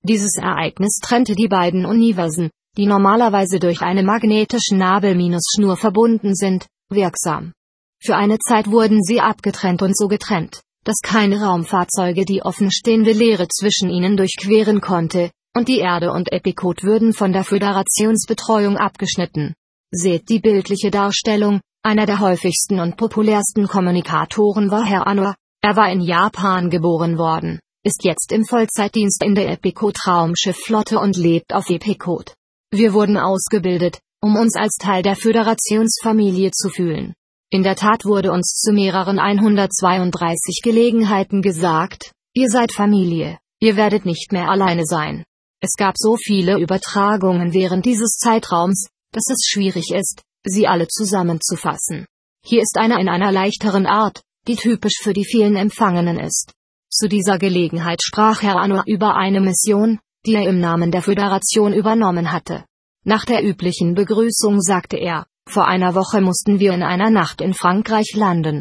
Dieses Ereignis trennte die beiden Universen, die normalerweise durch eine magnetische Nabelschnur verbunden sind, wirksam. Für eine Zeit wurden sie abgetrennt und so getrennt, dass keine Raumfahrzeuge die offenstehende Leere zwischen ihnen durchqueren konnte, und die Erde und Epicot würden von der Föderationsbetreuung abgeschnitten. Seht die bildliche Darstellung. Einer der häufigsten und populärsten Kommunikatoren war Herr Anwar. Er war in Japan geboren worden, ist jetzt im Vollzeitdienst in der Epicot-Raumschiffflotte und lebt auf Epicot. Wir wurden ausgebildet, um uns als Teil der Föderationsfamilie zu fühlen. In der Tat wurde uns zu mehreren 132 Gelegenheiten gesagt, ihr seid Familie, ihr werdet nicht mehr alleine sein. Es gab so viele Übertragungen während dieses Zeitraums, dass es schwierig ist, sie alle zusammenzufassen. Hier ist eine in einer leichteren Art, die typisch für die vielen Empfangenen ist. Zu dieser Gelegenheit sprach Herr Anwar über eine Mission, die er im Namen der Föderation übernommen hatte. Nach der üblichen Begrüßung sagte er, vor einer Woche mussten wir in einer Nacht in Frankreich landen.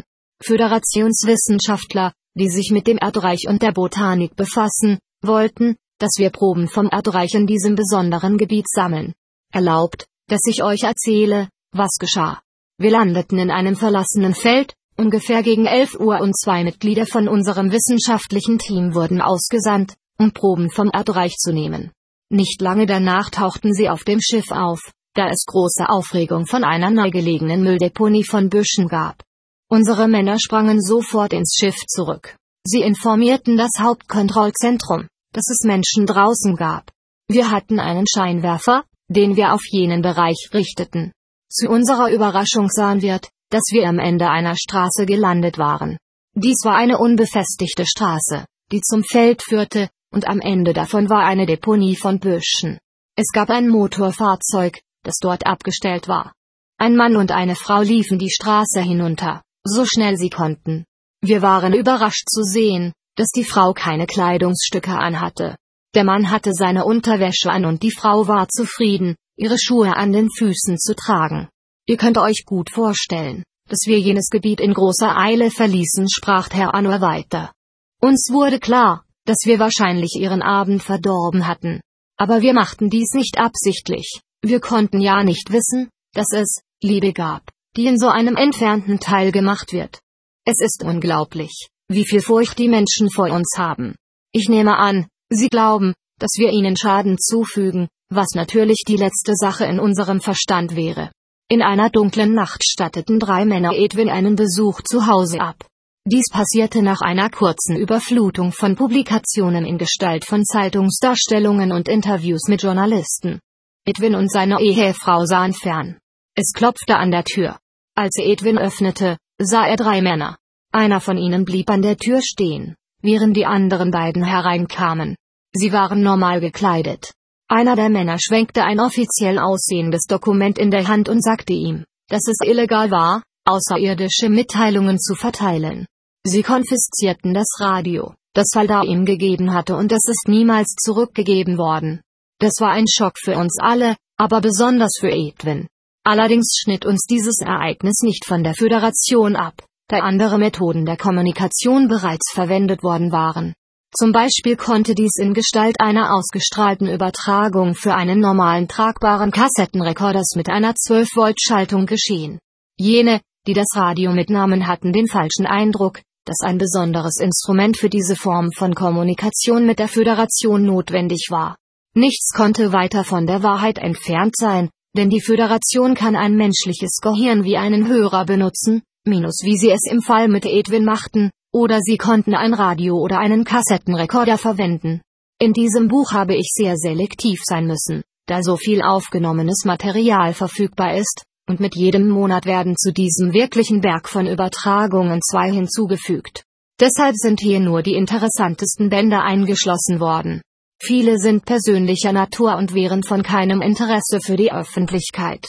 Föderationswissenschaftler, die sich mit dem Erdreich und der Botanik befassen, wollten, dass wir Proben vom Erdreich in diesem besonderen Gebiet sammeln. Erlaubt, dass ich euch erzähle, was geschah. Wir landeten in einem verlassenen Feld, ungefähr gegen 11 Uhr und 2 Mitglieder von unserem wissenschaftlichen Team wurden ausgesandt, um Proben vom Erdreich zu nehmen. Nicht lange danach tauchten sie auf dem Schiff auf, da es große Aufregung von einer nahegelegenen Mülldeponie von Büschen gab. Unsere Männer sprangen sofort ins Schiff zurück. Sie informierten das Hauptkontrollzentrum, dass es Menschen draußen gab. Wir hatten einen Scheinwerfer, den wir auf jenen Bereich richteten. Zu unserer Überraschung sahen wir, dass wir am Ende einer Straße gelandet waren. Dies war eine unbefestigte Straße, die zum Feld führte, und am Ende davon war eine Deponie von Büschen. Es gab ein Motorfahrzeug, das dort abgestellt war. Ein Mann und eine Frau liefen die Straße hinunter, so schnell sie konnten. Wir waren überrascht zu sehen, dass die Frau keine Kleidungsstücke anhatte. Der Mann hatte seine Unterwäsche an und die Frau war zufrieden, ihre Schuhe an den Füßen zu tragen. Ihr könnt euch gut vorstellen, dass wir jenes Gebiet in großer Eile verließen, sprach Herr Anwar weiter. Uns wurde klar, dass wir wahrscheinlich ihren Abend verdorben hatten. Aber wir machten dies nicht absichtlich, wir konnten ja nicht wissen, dass es Liebe gab, die in so einem entfernten Teil gemacht wird. Es ist unglaublich, wie viel Furcht die Menschen vor uns haben. Ich nehme an, sie glauben, dass wir ihnen Schaden zufügen, was natürlich die letzte Sache in unserem Verstand wäre. In einer dunklen Nacht statteten 3 Männer Edwin einen Besuch zu Hause ab. Dies passierte nach einer kurzen Überflutung von Publikationen in Gestalt von Zeitungsdarstellungen und Interviews mit Journalisten. Edwin und seine Ehefrau sahen fern. Es klopfte an der Tür. Als Edwin öffnete, sah er 3 Männer. Einer von ihnen blieb an der Tür stehen, während die anderen beiden hereinkamen. Sie waren normal gekleidet. Einer der Männer schwenkte ein offiziell aussehendes Dokument in der Hand und sagte ihm, dass es illegal war, außerirdische Mitteilungen zu verteilen. Sie konfiszierten das Radio, das Falda ihm gegeben hatte, und es ist niemals zurückgegeben worden. Das war ein Schock für uns alle, aber besonders für Edwin. Allerdings schnitt uns dieses Ereignis nicht von der Föderation ab, da andere Methoden der Kommunikation bereits verwendet worden waren. Zum Beispiel konnte dies in Gestalt einer ausgestrahlten Übertragung für einen normalen tragbaren Kassettenrekorders mit einer 12-Volt-Schaltung geschehen. Jene, die das Radio mitnahmen, hatten den falschen Eindruck, dass ein besonderes Instrument für diese Form von Kommunikation mit der Föderation notwendig war. Nichts konnte weiter von der Wahrheit entfernt sein, denn die Föderation kann ein menschliches Gehirn wie einen Hörer benutzen, wie sie es im Fall mit Edwin machten, oder sie konnten ein Radio oder einen Kassettenrekorder verwenden. In diesem Buch habe ich sehr selektiv sein müssen, da so viel aufgenommenes Material verfügbar ist, und mit jedem Monat werden zu diesem wirklichen Berg von Übertragungen 2 hinzugefügt. Deshalb sind hier nur die interessantesten Bände eingeschlossen worden. Viele sind persönlicher Natur und wären von keinem Interesse für die Öffentlichkeit.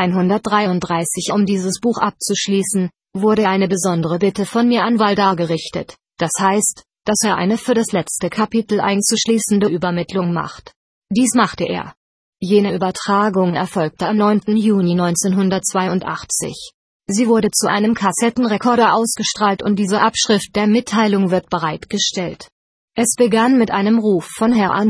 133. Um dieses Buch abzuschließen, wurde eine besondere Bitte von mir an Walda gerichtet, das heißt, dass er eine für das letzte Kapitel einzuschließende Übermittlung macht. Dies machte er. Jene Übertragung erfolgte am 9. Juni 1982. Sie wurde zu einem Kassettenrekorder ausgestrahlt und diese Abschrift der Mitteilung wird bereitgestellt. Es begann mit einem Ruf von Herr Anwar,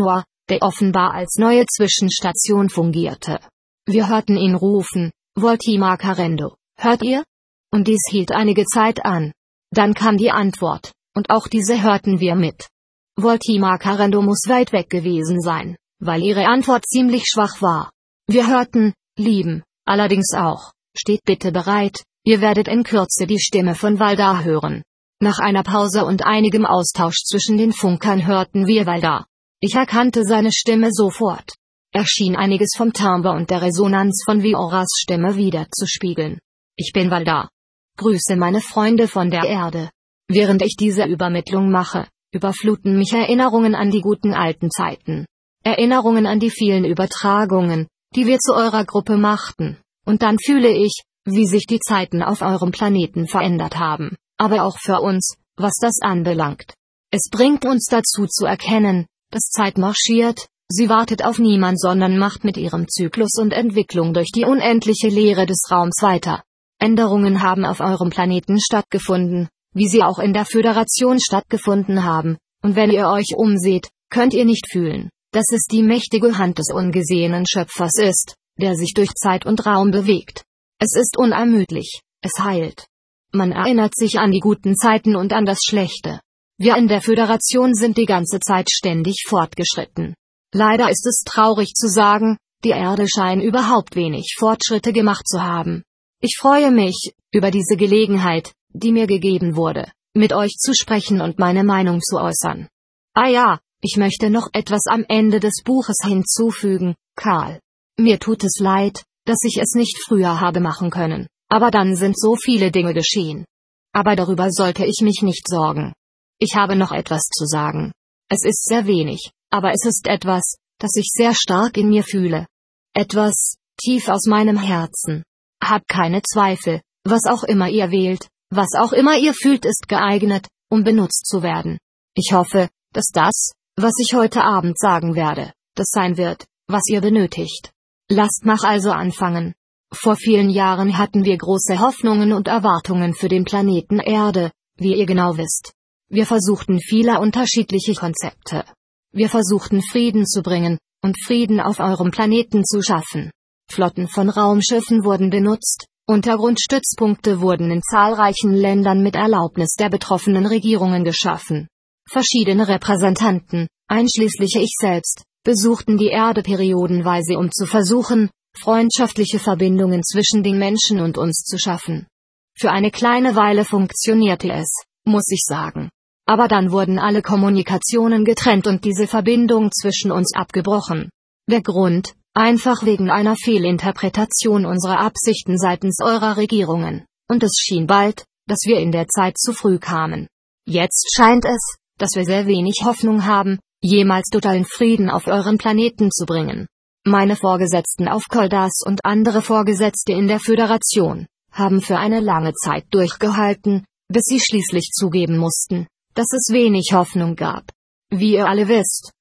der offenbar als neue Zwischenstation fungierte. Wir hörten ihn rufen: Voltima Carendo, hört ihr? Und dies hielt einige Zeit an. Dann kam die Antwort, und auch diese hörten wir mit. Voltima Carendo muss weit weg gewesen sein, weil ihre Antwort ziemlich schwach war. Wir hörten: Lieben, allerdings auch, steht bitte bereit, ihr werdet in Kürze die Stimme von Valdar hören. Nach einer Pause und einigem Austausch zwischen den Funkern hörten wir Valdar. Ich erkannte seine Stimme sofort. Er schien einiges vom Timbre und der Resonanz von Vioras Stimme wiederzuspiegeln. Ich bin Valdar. Grüße meine Freunde von der Erde. Während ich diese Übermittlung mache, überfluten mich Erinnerungen an die guten alten Zeiten. Erinnerungen an die vielen Übertragungen, die wir zu eurer Gruppe machten. Und dann fühle ich, wie sich die Zeiten auf eurem Planeten verändert haben, aber auch für uns, was das anbelangt. Es bringt uns dazu zu erkennen, dass Zeit marschiert, sie wartet auf niemand, sondern macht mit ihrem Zyklus und Entwicklung durch die unendliche Leere des Raums weiter. Änderungen haben auf eurem Planeten stattgefunden, wie sie auch in der Föderation stattgefunden haben, und wenn ihr euch umseht, könnt ihr nicht fühlen, dass es die mächtige Hand des ungesehenen Schöpfers ist, der sich durch Zeit und Raum bewegt. Es ist unermüdlich, es heilt. Man erinnert sich an die guten Zeiten und an das Schlechte. Wir in der Föderation sind die ganze Zeit ständig fortgeschritten. Leider ist es traurig zu sagen, die Erde scheint überhaupt wenig Fortschritte gemacht zu haben. Ich freue mich über diese Gelegenheit, die mir gegeben wurde, mit euch zu sprechen und meine Meinung zu äußern. Ah ja, ich möchte noch etwas am Ende des Buches hinzufügen, Karl. Mir tut es leid, dass ich es nicht früher habe machen können, aber dann sind so viele Dinge geschehen. Aber darüber sollte ich mich nicht sorgen. Ich habe noch etwas zu sagen. Es ist sehr wenig, aber es ist etwas, das ich sehr stark in mir fühle. Etwas, tief aus meinem Herzen. Habt keine Zweifel, was auch immer ihr wählt, was auch immer ihr fühlt, ist geeignet, um benutzt zu werden. Ich hoffe, dass das, was ich heute Abend sagen werde, das sein wird, was ihr benötigt. Lasst mich also anfangen. Vor vielen Jahren hatten wir große Hoffnungen und Erwartungen für den Planeten Erde, wie ihr genau wisst. Wir versuchten viele unterschiedliche Konzepte. Wir versuchten Frieden zu bringen, und Frieden auf eurem Planeten zu schaffen. Flotten von Raumschiffen wurden benutzt, Untergrundstützpunkte wurden in zahlreichen Ländern mit Erlaubnis der betroffenen Regierungen geschaffen. Verschiedene Repräsentanten, einschließlich ich selbst, besuchten die Erde periodenweise, um zu versuchen, freundschaftliche Verbindungen zwischen den Menschen und uns zu schaffen. Für eine kleine Weile funktionierte es, muss ich sagen. Aber dann wurden alle Kommunikationen getrennt und diese Verbindung zwischen uns abgebrochen. Der Grund? Einfach wegen einer Fehlinterpretation unserer Absichten seitens eurer Regierungen. Und es schien bald, dass wir in der Zeit zu früh kamen. Jetzt scheint es, dass wir sehr wenig Hoffnung haben, jemals totalen Frieden auf euren Planeten zu bringen. Meine Vorgesetzten auf Koldas und andere Vorgesetzte in der Föderation haben für eine lange Zeit durchgehalten, bis sie schließlich zugeben mussten, dass es wenig Hoffnung gab. Wie ihr alle wisst,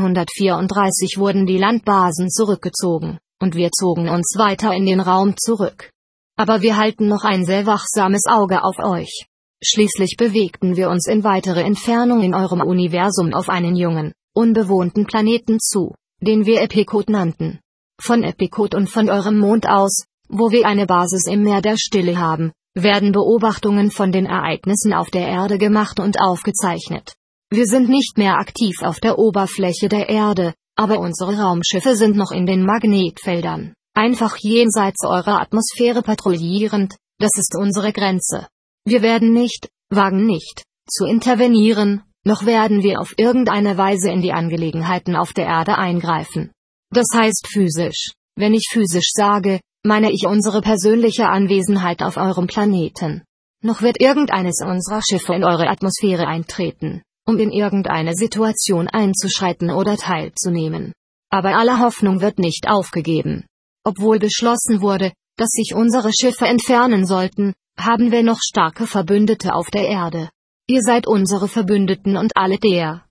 134 wurden die Landbasen zurückgezogen, und wir zogen uns weiter in den Raum zurück. Aber wir halten noch ein sehr wachsames Auge auf euch. Schließlich bewegten wir uns in weitere Entfernung in eurem Universum auf einen jungen, unbewohnten Planeten zu, den wir Epikot nannten. Von Epikot und von eurem Mond aus, wo wir eine Basis im Meer der Stille haben, werden Beobachtungen von den Ereignissen auf der Erde gemacht und aufgezeichnet. Wir sind nicht mehr aktiv auf der Oberfläche der Erde, aber unsere Raumschiffe sind noch in den Magnetfeldern, einfach jenseits eurer Atmosphäre patrouillierend, das ist unsere Grenze. Wir wagen nicht, zu intervenieren, noch werden wir auf irgendeine Weise in die Angelegenheiten auf der Erde eingreifen. Das heißt physisch. Wenn ich physisch sage, meine ich unsere persönliche Anwesenheit auf eurem Planeten. Noch wird irgendeines unserer Schiffe in eure Atmosphäre eintreten, um in irgendeine Situation einzuschreiten oder teilzunehmen. Aber alle Hoffnung wird nicht aufgegeben. Obwohl beschlossen wurde, dass sich unsere Schiffe entfernen sollten, haben wir noch starke Verbündete auf der Erde. Ihr seid unsere Verbündeten und alle der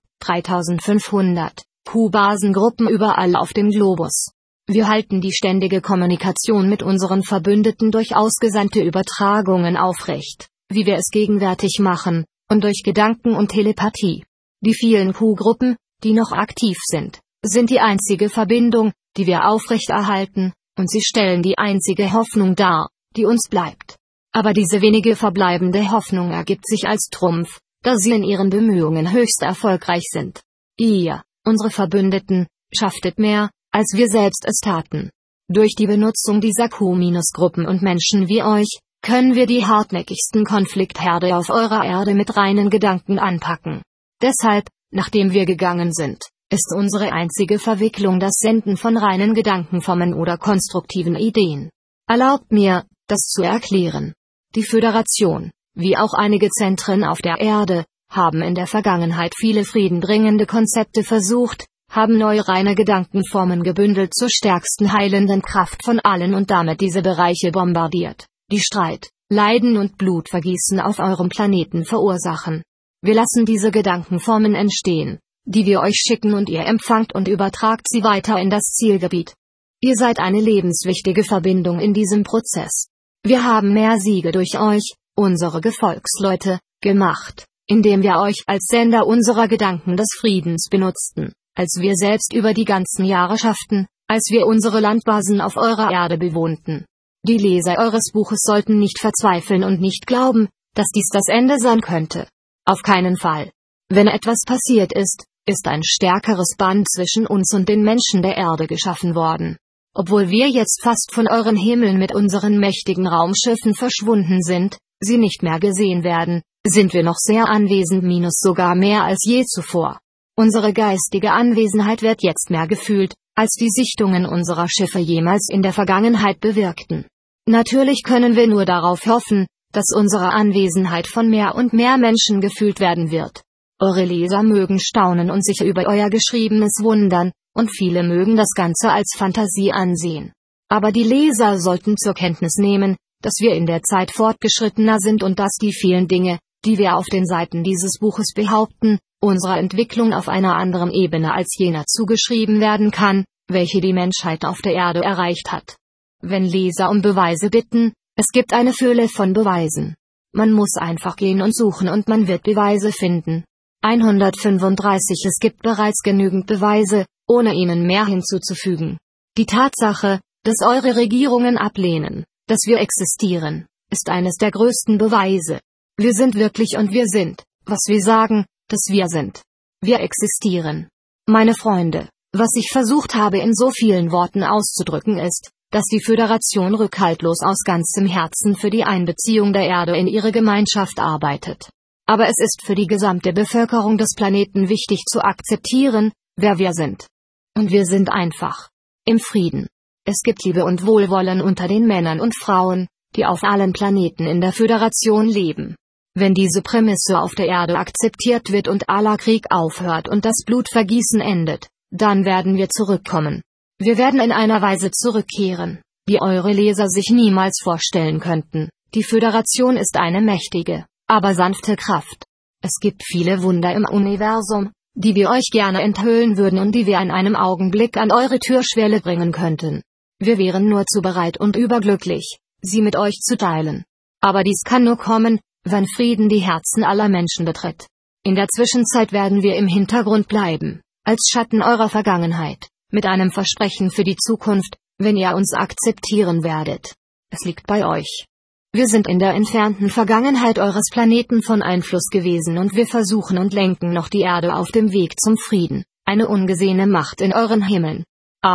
3500 Q-Basengruppen überall auf dem Globus. Wir halten die ständige Kommunikation mit unseren Verbündeten durch ausgesandte Übertragungen aufrecht, wie wir es gegenwärtig machen, und durch Gedanken und Telepathie. Die vielen Q-Gruppen, die noch aktiv sind, sind die einzige Verbindung, die wir aufrechterhalten, und sie stellen die einzige Hoffnung dar, die uns bleibt. Aber diese wenige verbleibende Hoffnung ergibt sich als Trumpf, da sie in ihren Bemühungen höchst erfolgreich sind. Ihr, unsere Verbündeten, schafftet mehr, als wir selbst es taten. Durch die Benutzung dieser Q-Gruppen und Menschen wie euch, können wir die hartnäckigsten Konfliktherde auf eurer Erde mit reinen Gedanken anpacken. Deshalb, nachdem wir gegangen sind, ist unsere einzige Verwicklung das Senden von reinen Gedankenformen oder konstruktiven Ideen. Erlaubt mir, das zu erklären. Die Föderation, wie auch einige Zentren auf der Erde, haben in der Vergangenheit viele friedenbringende Konzepte versucht, haben neue reine Gedankenformen gebündelt zur stärksten heilenden Kraft von allen und damit diese Bereiche bombardiert, die Streit, Leiden und Blutvergießen auf eurem Planeten verursachen. Wir lassen diese Gedankenformen entstehen, die wir euch schicken und ihr empfangt und übertragt sie weiter in das Zielgebiet. Ihr seid eine lebenswichtige Verbindung in diesem Prozess. Wir haben mehr Siege durch euch, unsere Gefolgsleute, gemacht, indem wir euch als Sender unserer Gedanken des Friedens benutzten, als wir selbst über die ganzen Jahre schafften, als wir unsere Landbasen auf eurer Erde bewohnten. Die Leser eures Buches sollten nicht verzweifeln und nicht glauben, dass dies das Ende sein könnte. Auf keinen Fall. Wenn etwas passiert ist, ist ein stärkeres Band zwischen uns und den Menschen der Erde geschaffen worden. Obwohl wir jetzt fast von euren Himmeln mit unseren mächtigen Raumschiffen verschwunden sind, sie nicht mehr gesehen werden, sind wir noch sehr anwesend, sogar mehr als je zuvor. Unsere geistige Anwesenheit wird jetzt mehr gefühlt, als die Sichtungen unserer Schiffe jemals in der Vergangenheit bewirkten. Natürlich können wir nur darauf hoffen, dass unsere Anwesenheit von mehr und mehr Menschen gefühlt werden wird. Eure Leser mögen staunen und sich über euer Geschriebenes wundern, und viele mögen das Ganze als Fantasie ansehen. Aber die Leser sollten zur Kenntnis nehmen, dass wir in der Zeit fortgeschrittener sind und dass die vielen Dinge, die wir auf den Seiten dieses Buches behaupten, unserer Entwicklung auf einer anderen Ebene als jener zugeschrieben werden kann, welche die Menschheit auf der Erde erreicht hat. Wenn Leser um Beweise bitten, es gibt eine Fülle von Beweisen. Man muss einfach gehen und suchen und man wird Beweise finden. 135 Es gibt bereits genügend Beweise, ohne ihnen mehr hinzuzufügen. Die Tatsache, dass eure Regierungen ablehnen, dass wir existieren, ist eines der größten Beweise. Wir sind wirklich und wir sind, was wir sagen, dass wir sind. Wir existieren. Meine Freunde, was ich versucht habe in so vielen Worten auszudrücken ist, dass die Föderation rückhaltlos aus ganzem Herzen für die Einbeziehung der Erde in ihre Gemeinschaft arbeitet. Aber es ist für die gesamte Bevölkerung des Planeten wichtig zu akzeptieren, wer wir sind. Und wir sind einfach im Frieden. Es gibt Liebe und Wohlwollen unter den Männern und Frauen, die auf allen Planeten in der Föderation leben. Wenn diese Prämisse auf der Erde akzeptiert wird und aller Krieg aufhört und das Blutvergießen endet, dann werden wir zurückkommen. Wir werden in einer Weise zurückkehren, wie eure Leser sich niemals vorstellen könnten. Die Föderation ist eine mächtige, aber sanfte Kraft. Es gibt viele Wunder im Universum, die wir euch gerne enthüllen würden und die wir in einem Augenblick an eure Türschwelle bringen könnten. Wir wären nur zu bereit und überglücklich, sie mit euch zu teilen. Aber dies kann nur kommen, wenn Frieden die Herzen aller Menschen betritt. In der Zwischenzeit werden wir im Hintergrund bleiben, als Schatten eurer Vergangenheit, mit einem Versprechen für die Zukunft, wenn ihr uns akzeptieren werdet. Es liegt bei euch. Wir sind in der entfernten Vergangenheit eures Planeten von Einfluss gewesen und wir versuchen und lenken noch die Erde auf dem Weg zum Frieden, eine ungesehene Macht in euren Himmeln.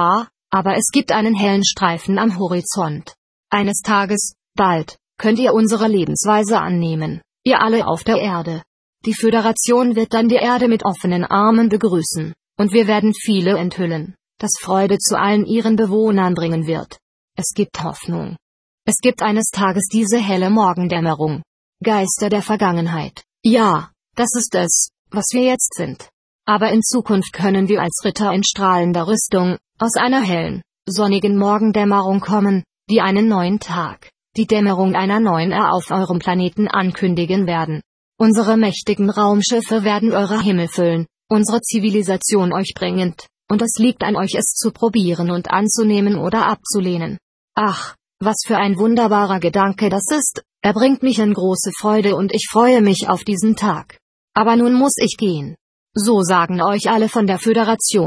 Aber es gibt einen hellen Streifen am Horizont. Eines Tages, bald, könnt ihr unsere Lebensweise annehmen, ihr alle auf der Erde. Die Föderation wird dann die Erde mit offenen Armen begrüßen, und wir werden viele enthüllen, das Freude zu allen ihren Bewohnern bringen wird. Es gibt Hoffnung. Es gibt eines Tages diese helle Morgendämmerung. Geister der Vergangenheit. Ja, das ist es, was wir jetzt sind. Aber in Zukunft können wir als Ritter in strahlender Rüstung, aus einer hellen, sonnigen Morgendämmerung kommen, die einen neuen Tag, die Dämmerung einer neuen Ära auf eurem Planeten ankündigen werden. Unsere mächtigen Raumschiffe werden eure Himmel füllen, unsere Zivilisation euch bringend, und es liegt an euch es zu probieren und anzunehmen oder abzulehnen. Ach, was für ein wunderbarer Gedanke das ist, er bringt mich in große Freude und ich freue mich auf diesen Tag. Aber nun muss ich gehen. So sagen euch alle von der Föderation.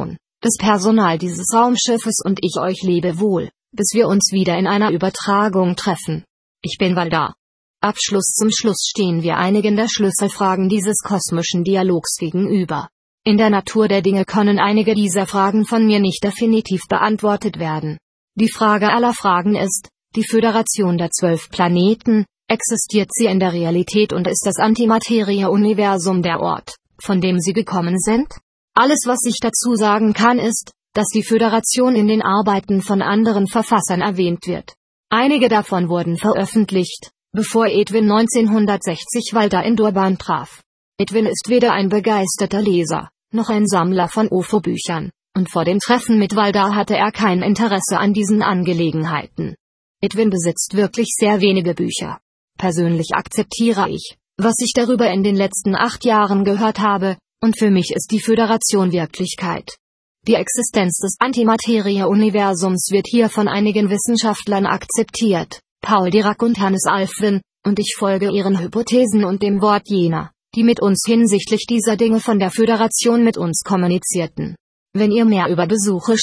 das Personal dieses Raumschiffes und ich euch lebewohl, bis wir uns wieder in einer Übertragung treffen. Ich bin Valdar. Abschluss. Zum Schluss stehen wir einigen der Schlüsselfragen dieses kosmischen Dialogs gegenüber. In der Natur der Dinge können einige dieser Fragen von mir nicht definitiv beantwortet werden. Die Frage aller Fragen ist, die Föderation der 12 Planeten, existiert sie in der Realität und ist das Antimaterie-Universum der Ort, von dem sie gekommen sind? Alles, was ich dazu sagen kann, ist, dass die Föderation in den Arbeiten von anderen Verfassern erwähnt wird. Einige davon wurden veröffentlicht, bevor Edwin 1960 Valdar in Durban traf. Edwin ist weder ein begeisterter Leser, noch ein Sammler von UFO-Büchern, und vor dem Treffen mit Valdar hatte er kein Interesse an diesen Angelegenheiten. Edwin besitzt wirklich sehr wenige Bücher. Persönlich akzeptiere ich, was ich darüber in den letzten 8 Jahren gehört habe, und für mich ist die Föderation Wirklichkeit. Die Existenz des Antimaterie-Universums wird hier von einigen Wissenschaftlern akzeptiert, Paul Dirac und Hannes Alfvén, und ich folge ihren Hypothesen und dem Wort jener, die mit uns hinsichtlich dieser Dinge von der Föderation mit uns kommunizierten. Wenn ihr mehr über Besuche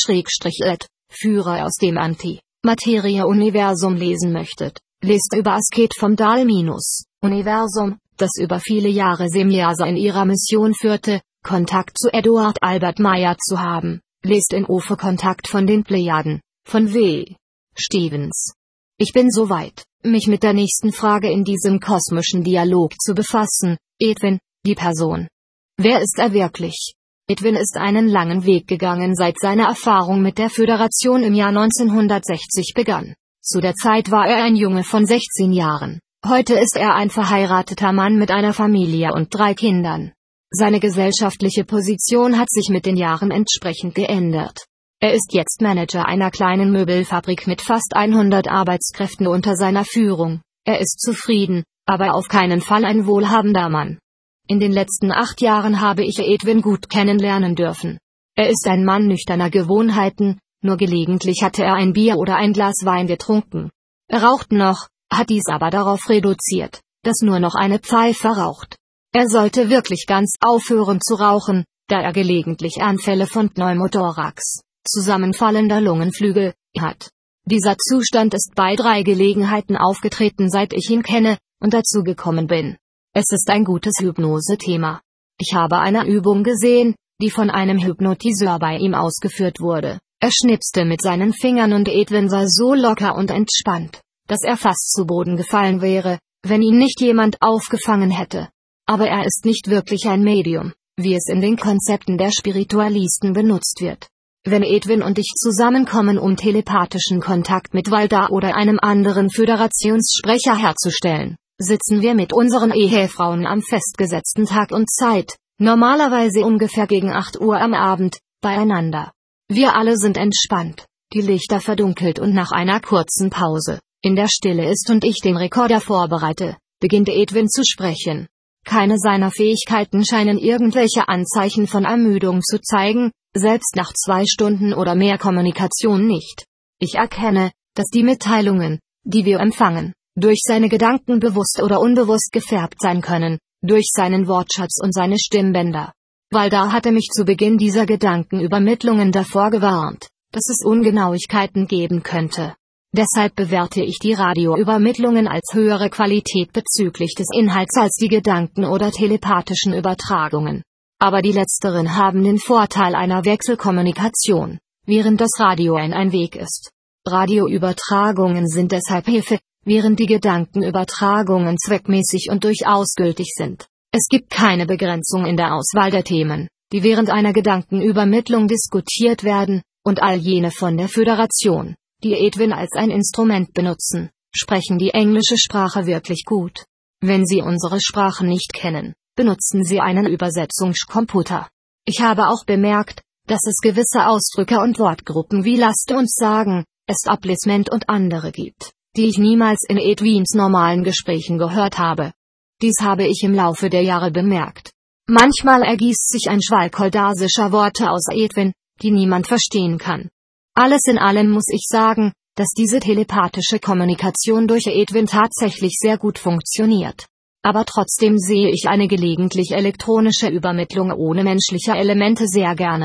Führer aus dem Antimaterie-Universum lesen möchtet, lest über Asket vom Dal-Universum, das über viele Jahre Semjase in ihrer Mission führte, Kontakt zu Eduard Albert Meyer zu haben. Lest in UFO Kontakt von den Plejaden, von W. Stevens. Ich bin soweit, mich mit der nächsten Frage in diesem kosmischen Dialog zu befassen. Edwin, die Person. Wer ist er wirklich? Edwin ist einen langen Weg gegangen, seit seine Erfahrung mit der Föderation im Jahr 1960 begann. Zu der Zeit war er ein Junge von 16 Jahren. Heute ist er ein verheirateter Mann mit einer Familie und 3 Kindern. Seine gesellschaftliche Position hat sich mit den Jahren entsprechend geändert. Er ist jetzt Manager einer kleinen Möbelfabrik mit fast 100 Arbeitskräften unter seiner Führung. Er ist zufrieden, aber auf keinen Fall ein wohlhabender Mann. In den letzten 8 Jahren habe ich Edwin gut kennenlernen dürfen. Er ist ein Mann nüchterner Gewohnheiten, nur gelegentlich hatte er ein Bier oder ein Glas Wein getrunken. Er raucht noch, hat dies aber darauf reduziert, dass nur noch eine Pfeife raucht. Er sollte wirklich ganz aufhören zu rauchen, da er gelegentlich Anfälle von Pneumothorax, zusammenfallender Lungenflügel, hat. Dieser Zustand ist bei 3 Gelegenheiten aufgetreten, seit ich ihn kenne, und dazu gekommen bin. Es ist ein gutes Hypnose-Thema. Ich habe eine Übung gesehen, die von einem Hypnotiseur bei ihm ausgeführt wurde. Er schnipste mit seinen Fingern und Edwin war so locker und entspannt, dass er fast zu Boden gefallen wäre, wenn ihn nicht jemand aufgefangen hätte. Aber er ist nicht wirklich ein Medium, wie es in den Konzepten der Spiritualisten benutzt wird. Wenn Edwin und ich zusammenkommen, um telepathischen Kontakt mit Valdar oder einem anderen Föderationssprecher herzustellen, sitzen wir mit unseren Ehefrauen am festgesetzten Tag und Zeit, normalerweise ungefähr gegen 8 Uhr am Abend, beieinander. Wir alle sind entspannt, die Lichter verdunkelt und nach einer kurzen Pause, in der Stille ist und ich den Rekorder vorbereite, beginnt Edwin zu sprechen. Keine seiner Fähigkeiten scheinen irgendwelche Anzeichen von Ermüdung zu zeigen, selbst nach 2 Stunden oder mehr Kommunikation nicht. Ich erkenne, dass die Mitteilungen, die wir empfangen, durch seine Gedanken bewusst oder unbewusst gefärbt sein können, durch seinen Wortschatz und seine Stimmbänder. Valdar hatte mich zu Beginn dieser Gedankenübermittlungen davor gewarnt, dass es Ungenauigkeiten geben könnte. Deshalb bewerte ich die Radioübermittlungen als höhere Qualität bezüglich des Inhalts als die Gedanken- oder telepathischen Übertragungen. Aber die letzteren haben den Vorteil einer Wechselkommunikation, während das Radio ein Weg ist. Radioübertragungen sind deshalb Hilfe, während die Gedankenübertragungen zweckmäßig und durchaus gültig sind. Es gibt keine Begrenzung in der Auswahl der Themen, die während einer Gedankenübermittlung diskutiert werden, und all jene von der Föderation, die Edwin als ein Instrument benutzen, sprechen die englische Sprache wirklich gut. Wenn Sie unsere Sprache nicht kennen, benutzen Sie einen Übersetzungscomputer. Ich habe auch bemerkt, dass es gewisse Ausdrücke und Wortgruppen wie Lasst uns sagen, Establishment und andere gibt, die ich niemals in Edwins normalen Gesprächen gehört habe. Dies habe ich im Laufe der Jahre bemerkt. Manchmal ergießt sich ein Schwall koldasischer Worte aus Edwin, die niemand verstehen kann. Alles in allem muss ich sagen, dass diese telepathische Kommunikation durch Edwin tatsächlich sehr gut funktioniert. Aber trotzdem sehe ich eine gelegentlich elektronische Übermittlung ohne menschliche Elemente sehr gerne.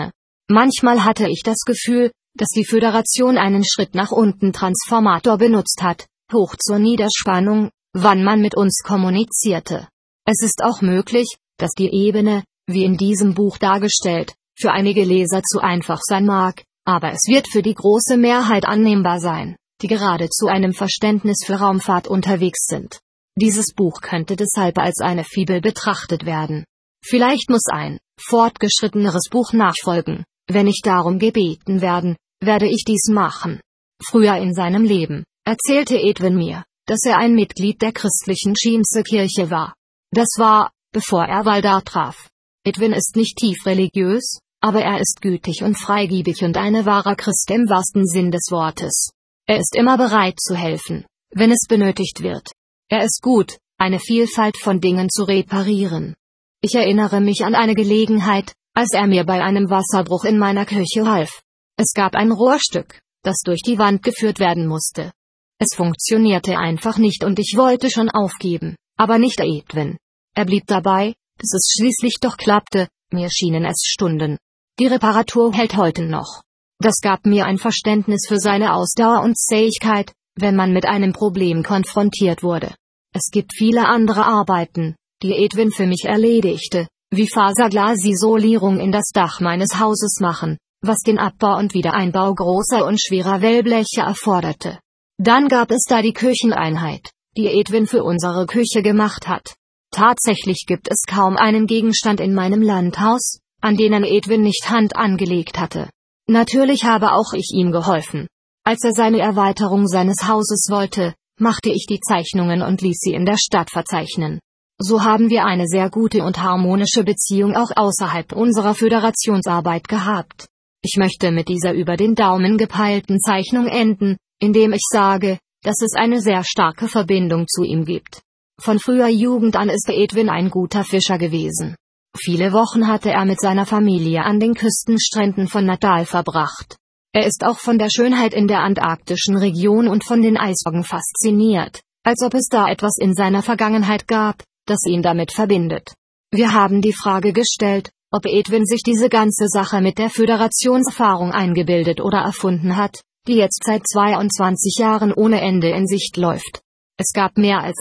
Manchmal hatte ich das Gefühl, dass die Föderation einen Schritt nach unten Transformator benutzt hat, hoch zur Niederspannung, wann man mit uns kommunizierte. Es ist auch möglich, dass die Ebene, wie in diesem Buch dargestellt, für einige Leser zu einfach sein mag, aber es wird für die große Mehrheit annehmbar sein, die gerade zu einem Verständnis für Raumfahrt unterwegs sind. Dieses Buch könnte deshalb als eine Fibel betrachtet werden. Vielleicht muss ein fortgeschritteneres Buch nachfolgen. Wenn ich darum gebeten werde ich dies machen. Früher in seinem Leben erzählte Edwin mir, dass er ein Mitglied der christlichen Schiense-Kirche war. Das war, bevor er Valdar traf. Edwin ist nicht tief religiös, aber er ist gütig und freigebig und ein wahrer Christ im wahrsten Sinn des Wortes. Er ist immer bereit zu helfen, wenn es benötigt wird. Er ist gut, eine Vielfalt von Dingen zu reparieren. Ich erinnere mich an eine Gelegenheit, als er mir bei einem Wasserbruch in meiner Küche half. Es gab ein Rohrstück, das durch die Wand geführt werden musste. Es funktionierte einfach nicht und ich wollte schon aufgeben, aber nicht Edwin. Er blieb dabei, bis es schließlich doch klappte, mir schienen es Stunden. Die Reparatur hält heute noch. Das gab mir ein Verständnis für seine Ausdauer und Zähigkeit, wenn man mit einem Problem konfrontiert wurde. Es gibt viele andere Arbeiten, die Edwin für mich erledigte, wie Faserglasisolierung in das Dach meines Hauses machen, was den Abbau und Wiedereinbau großer und schwerer Wellbleche erforderte. Dann gab es da die Kücheneinheit, die Edwin für unsere Küche gemacht hat. Tatsächlich gibt es kaum einen Gegenstand in meinem Landhaus, an denen Edwin nicht Hand angelegt hatte. Natürlich habe auch ich ihm geholfen. Als er seine Erweiterung seines Hauses wollte, machte ich die Zeichnungen und ließ sie in der Stadt verzeichnen. So haben wir eine sehr gute und harmonische Beziehung auch außerhalb unserer Föderationsarbeit gehabt. Ich möchte mit dieser über den Daumen gepeilten Zeichnung enden, indem ich sage, dass es eine sehr starke Verbindung zu ihm gibt. Von früher Jugend an ist Edwin ein guter Fischer gewesen. Viele Wochen hatte er mit seiner Familie an den Küstenstränden von Natal verbracht. Er ist auch von der Schönheit in der antarktischen Region und von den Eisbergen fasziniert, als ob es da etwas in seiner Vergangenheit gab, das ihn damit verbindet. Wir haben die Frage gestellt, ob Edwin sich diese ganze Sache mit der Föderationserfahrung eingebildet oder erfunden hat, die jetzt seit 22 Jahren ohne Ende in Sicht läuft. Es gab mehr als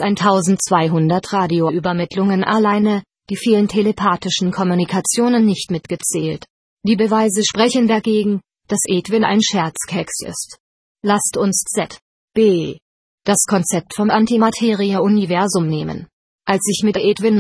1200 Radioübermittlungen alleine, die vielen telepathischen Kommunikationen nicht mitgezählt. Die Beweise sprechen dagegen, dass Edwin ein Scherzkeks ist. Lasst uns Z.B. das Konzept vom Antimaterie-Universum nehmen. Als ich mit Edwin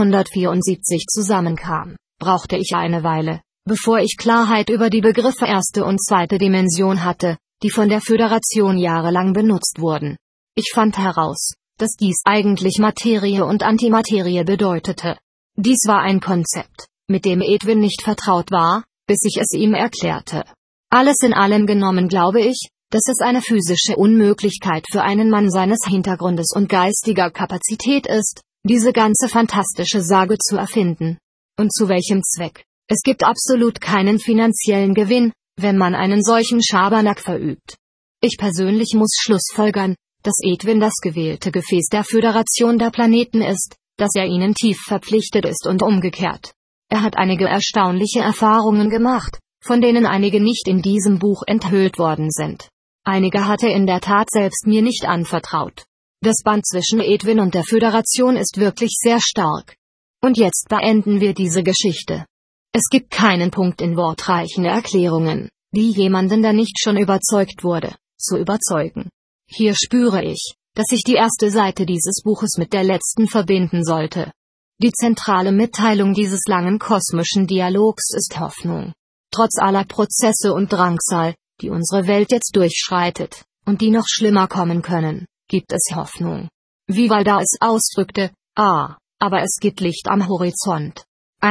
1974 zusammenkam, brauchte ich eine Weile, bevor ich Klarheit über die Begriffe erste und zweite Dimension hatte, die von der Föderation jahrelang benutzt wurden. Ich fand heraus, dass dies eigentlich Materie und Antimaterie bedeutete. Dies war ein Konzept, mit dem Edwin nicht vertraut war, bis ich es ihm erklärte. Alles in allem genommen glaube ich, dass es eine physische Unmöglichkeit für einen Mann seines Hintergrundes und geistiger Kapazität ist, diese ganze fantastische Sage zu erfinden. Und zu welchem Zweck? Es gibt absolut keinen finanziellen Gewinn, wenn man einen solchen Schabernack verübt. Ich persönlich muss schlussfolgern, dass Edwin das gewählte Gefäß der Föderation der Planeten ist, dass er ihnen tief verpflichtet ist und umgekehrt. Er hat einige erstaunliche Erfahrungen gemacht, von denen einige nicht in diesem Buch enthüllt worden sind. Einige hat er in der Tat selbst mir nicht anvertraut. Das Band zwischen Edwin und der Föderation ist wirklich sehr stark. Und jetzt beenden wir diese Geschichte. Es gibt keinen Punkt in wortreichen Erklärungen, die jemanden, der nicht schon überzeugt wurde, zu überzeugen. Hier spüre ich, dass ich die erste Seite dieses Buches mit der letzten verbinden sollte. Die zentrale Mitteilung dieses langen kosmischen Dialogs ist Hoffnung. Trotz aller Prozesse und Drangsal, die unsere Welt jetzt durchschreitet, und die noch schlimmer kommen können, gibt es Hoffnung. Wie Valdar es ausdrückte, aber es gibt Licht am Horizont.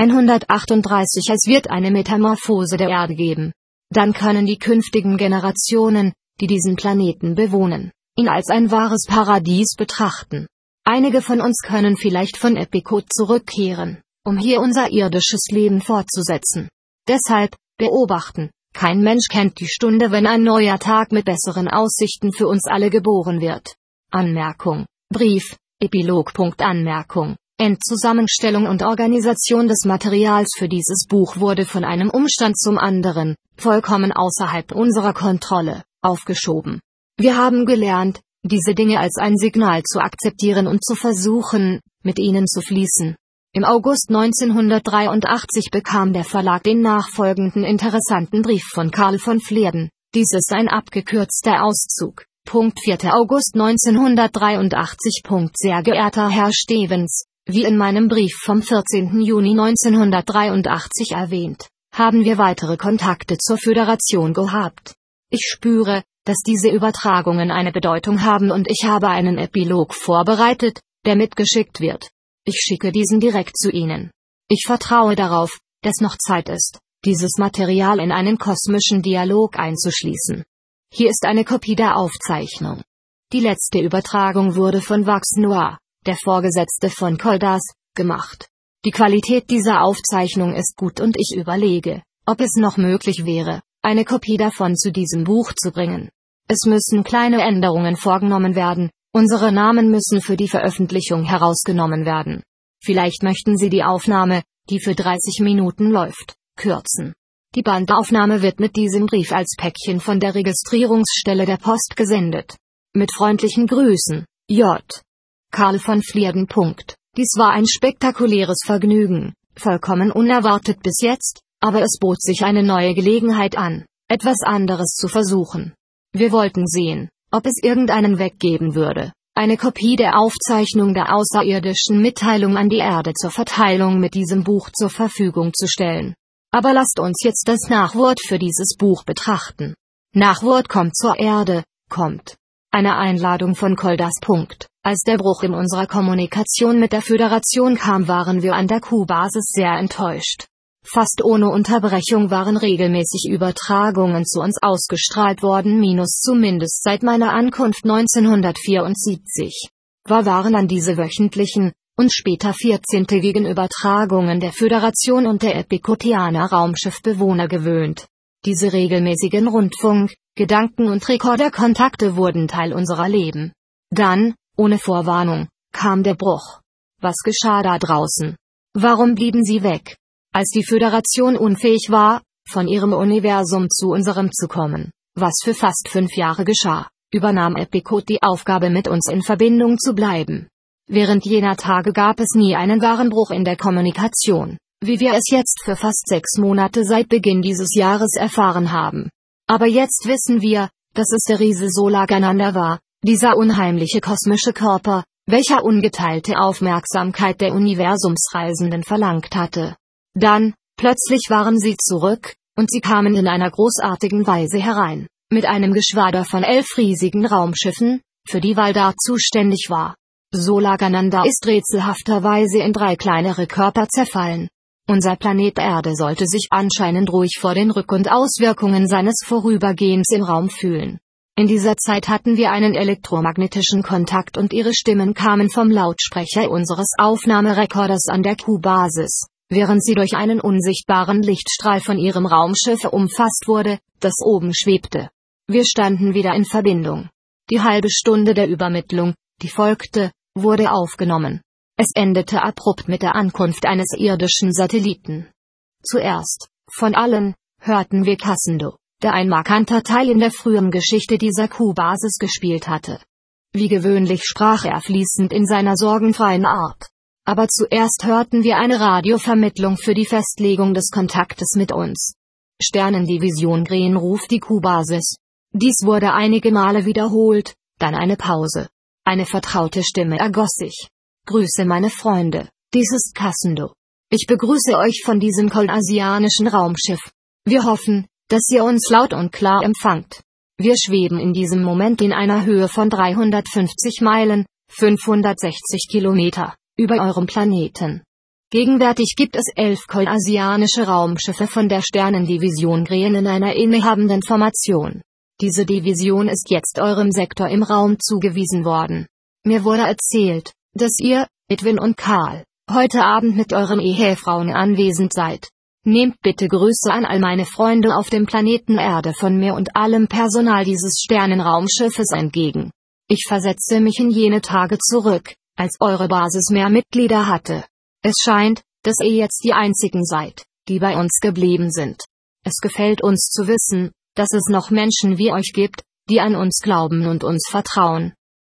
138 Es wird eine Metamorphose der Erde geben. Dann können die künftigen Generationen, die diesen Planeten bewohnen, ihn als ein wahres Paradies betrachten. Einige von uns können vielleicht von Epicot zurückkehren, um hier unser irdisches Leben fortzusetzen. Deshalb, beobachten, kein Mensch kennt die Stunde, wenn ein neuer Tag mit besseren Aussichten für uns alle geboren wird. Anmerkung, Brief, Epilog. Anmerkung, Endzusammenstellung und Organisation des Materials für dieses Buch wurde von einem Umstand zum anderen, vollkommen außerhalb unserer Kontrolle, aufgeschoben. Wir haben gelernt, diese Dinge als ein Signal zu akzeptieren und zu versuchen, mit ihnen zu fließen. Im August 1983 bekam der Verlag den nachfolgenden interessanten Brief von Karl von Fleerden. Dies ist ein abgekürzter Auszug. 4. August 1983. Sehr geehrter Herr Stevens, wie in meinem Brief vom 14. Juni 1983 erwähnt, haben wir weitere Kontakte zur Föderation gehabt. Ich spüre, dass diese Übertragungen eine Bedeutung haben und ich habe einen Epilog vorbereitet, der mitgeschickt wird. Ich schicke diesen direkt zu Ihnen. Ich vertraue darauf, dass noch Zeit ist, dieses Material in einen kosmischen Dialog einzuschließen. Hier ist eine Kopie der Aufzeichnung. Die letzte Übertragung wurde von Wax Noir, der Vorgesetzte von Koldas, gemacht. Die Qualität dieser Aufzeichnung ist gut und ich überlege, ob es noch möglich wäre, eine Kopie davon zu diesem Buch zu bringen. Es müssen kleine Änderungen vorgenommen werden, unsere Namen müssen für die Veröffentlichung herausgenommen werden. Vielleicht möchten Sie die Aufnahme, die für 30 Minuten läuft, kürzen. Die Bandaufnahme wird mit diesem Brief als Päckchen von der Registrierungsstelle der Post gesendet. Mit freundlichen Grüßen, J. Karl von Fleerden. Dies war ein spektakuläres Vergnügen, vollkommen unerwartet bis jetzt, aber es bot sich eine neue Gelegenheit an, etwas anderes zu versuchen. Wir wollten sehen, ob es irgendeinen Weg geben würde, eine Kopie der Aufzeichnung der außerirdischen Mitteilung an die Erde zur Verteilung mit diesem Buch zur Verfügung zu stellen. Aber lasst uns jetzt das Nachwort für dieses Buch betrachten. Nachwort kommt zur Erde, kommt. Eine Einladung von Koldas. Als der Bruch in unserer Kommunikation mit der Föderation kam, waren wir an der Q-Basis sehr enttäuscht. Fast ohne Unterbrechung waren regelmäßig Übertragungen zu uns ausgestrahlt worden, zumindest seit meiner Ankunft 1974. Wir waren an diese wöchentlichen und später 14-tägigen Übertragungen der Föderation und der Epikotianer Raumschiffbewohner gewöhnt. Diese regelmäßigen Rundfunk-, Gedanken- und Rekorderkontakte wurden Teil unserer Leben. Dann, ohne Vorwarnung, kam der Bruch. Was geschah da draußen? Warum blieben sie weg? Als die Föderation unfähig war, von ihrem Universum zu unserem zu kommen, was für fast 5 Jahre geschah, übernahm Epicot die Aufgabe, mit uns in Verbindung zu bleiben. Während jener Tage gab es nie einen wahren Bruch in der Kommunikation, wie wir es jetzt für fast 6 Monate seit Beginn dieses Jahres erfahren haben. Aber jetzt wissen wir, dass es der Riese Solagananda war, dieser unheimliche kosmische Körper, welcher ungeteilte Aufmerksamkeit der Universumsreisenden verlangt hatte. Dann, plötzlich waren sie zurück, und sie kamen in einer großartigen Weise herein, mit einem Geschwader von 11 riesigen Raumschiffen, für die Valdar zuständig war. Solagananda ist rätselhafterweise in 3 kleinere Körper zerfallen. Unser Planet Erde sollte sich anscheinend ruhig vor den Rück- und Auswirkungen seines Vorübergehens im Raum fühlen. In dieser Zeit hatten wir einen elektromagnetischen Kontakt und ihre Stimmen kamen vom Lautsprecher unseres Aufnahmerekorders an der Q-Basis, während sie durch einen unsichtbaren Lichtstrahl von ihrem Raumschiff umfasst wurde, das oben schwebte. Wir standen wieder in Verbindung. Die halbe Stunde der Übermittlung, die folgte, wurde aufgenommen. Es endete abrupt mit der Ankunft eines irdischen Satelliten. Zuerst, von allen, hörten wir Cassando, der ein markanter Teil in der frühen Geschichte dieser Q-Basis gespielt hatte. Wie gewöhnlich sprach er fließend in seiner sorgenfreien Art. Aber zuerst hörten wir eine Radiovermittlung für die Festlegung des Kontaktes mit uns. Sternendivision Green ruft die Q-Basis. Dies wurde einige Male wiederholt, dann eine Pause. Eine vertraute Stimme ergoss sich. Grüße meine Freunde, dies ist Cassando. Ich begrüße euch von diesem kolasianischen Raumschiff. Wir hoffen, dass ihr uns laut und klar empfangt. Wir schweben in diesem Moment in einer Höhe von 350 Meilen, 560 Kilometer, über eurem Planeten. Gegenwärtig gibt es 11 kolasianische Raumschiffe von der Sternendivision Green in einer innehabenden Formation. Diese Division ist jetzt eurem Sektor im Raum zugewiesen worden. Mir wurde erzählt, dass ihr, Edwin und Karl, heute Abend mit euren Ehefrauen anwesend seid. Nehmt bitte Grüße an all meine Freunde auf dem Planeten Erde von mir und allem Personal dieses Sternenraumschiffes entgegen. Ich versetze mich in jene Tage zurück, als eure Basis mehr Mitglieder hatte. Es scheint, dass ihr jetzt die einzigen seid, die bei uns geblieben sind. Es gefällt uns zu wissen, dass es noch Menschen wie euch gibt, die an uns glauben und uns vertrauen.